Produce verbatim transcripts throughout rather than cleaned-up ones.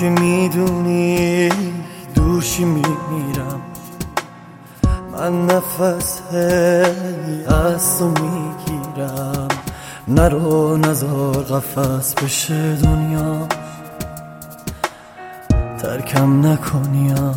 که میدونی دوشی میمیرم، من نفس هی از تو میگیرم. نرو نزار قفس بشه دنیا، ترکم نکنیا.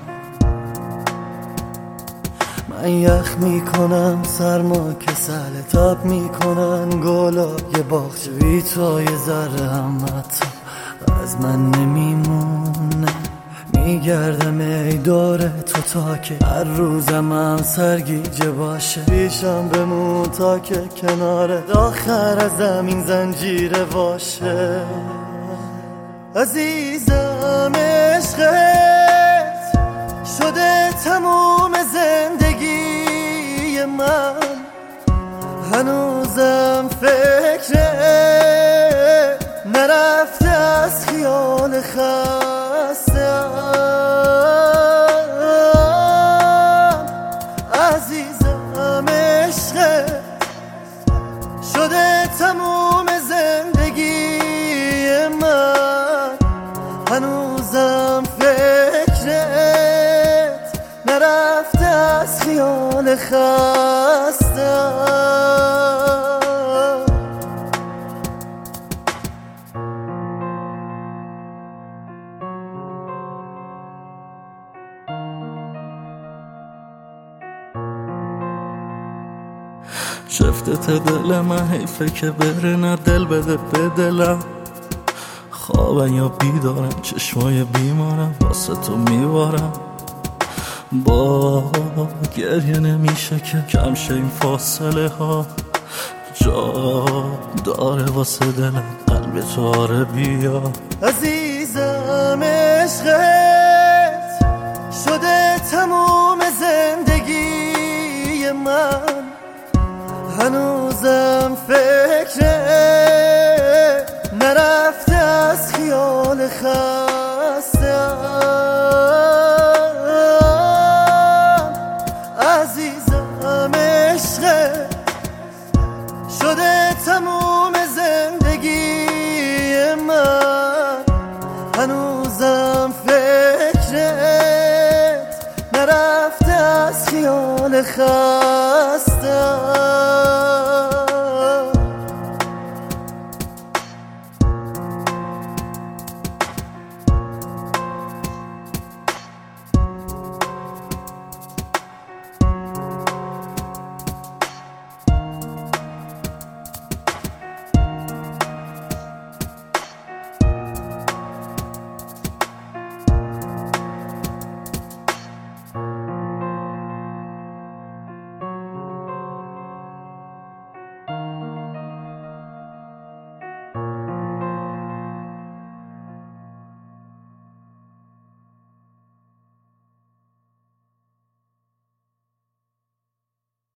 من یخ میکنم سرما کسل تاب میکنن گلای باغچه، بی تو یه ذره هم حتی از من نمیمونه. میگردم ای دور تو تا که هر روزم هم سرگیجه باشه. پیشم بمون تا که کنار آخر از زمین زنجیره باشه. عزیزم عشقت شده تموم زندگی من، هنوزم فکر نرفته از خیال خستم. عزیزم عشقت شده تموم زندگی من، هنوزم فکرت نرفته از خیال خستم. شفتت دل من حیفه که بره، نه دل بده به دلم. خوابن یا بیدارم چشمای بیمارم واسه تو میبارم. با گریه نمیشه که کم شه این فاصله ها، جا داره واسه دلم قلب تو آره بیا. عزیزم عشقت شده تموم زندگی من، هنوزم فکر نرفته از خیال خستم. عزیزم عشقت شده تموم زندگی من، هنوزم فکرت نرفته از خیال خستم.